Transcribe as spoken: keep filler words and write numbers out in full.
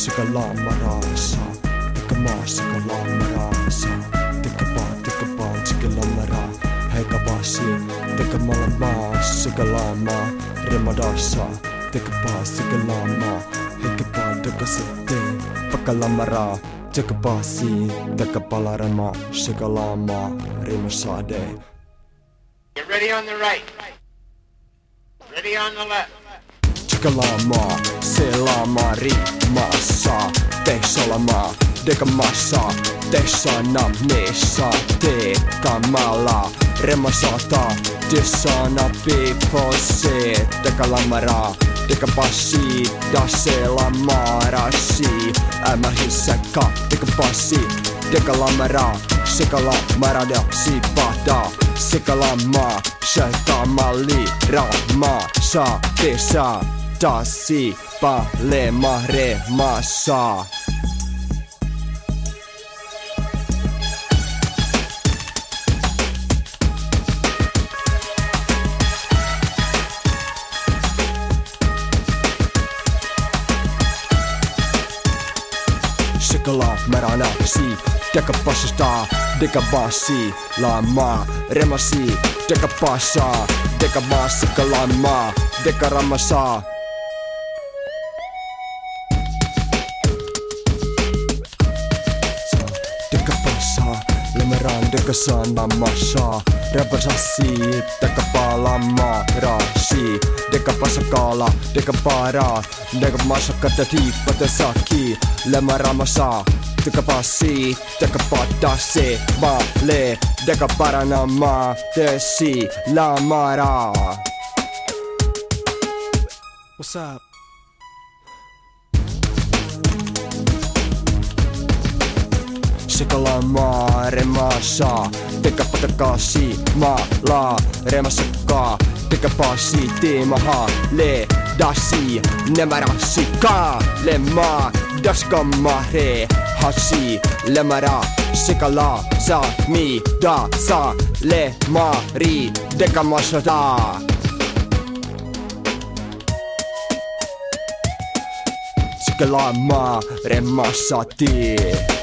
sikalamarasa, tekamaa sikalamarasa, tekapaa tekapaa sikalamara, heikapasi, tekamalamaa sikalama, remadasa, tekapaa sikalama, heikapaa tekasete, pakalamara, tekapasi, tekapalarama, sikalama, remasade. Get ready on the right. Ready on the left. Sikalama, selama, rimassa, tesalama, dekamassa, tesana, nessa, tekamala, remasata, desana, pipose, dekalamara, dekapassi, daselamarasi, ämähissäkka, dekapassi, dekalamara, sikalamara, da, sipata, sikalama, sheltamali, rama, sa, tesa, tasi, palema, remassa. Sikala, merana, si, dekapasista, dekabasi, lama, remasi, dekapasa, dekabasi, kalama, dekaramasa. Dekapasa, lemeran, dekasana, masa, repasasi, dekapalama, rasi, dekapasakala, dekapara, dekamasakata, tipatesaki, lemaramasa, dekapasi, dekapatase, male, dekaparanama, desi, lamara. What's up? Sikalama, remasa, dekapatakasi, mala, remasaka, dekapasi, timaha, le, dasi, nemarasika, lema, daskamare, hasi, lemara, sikala, sa, mi, da, sa, le, mari, dekamasada. Sikalama, remasati.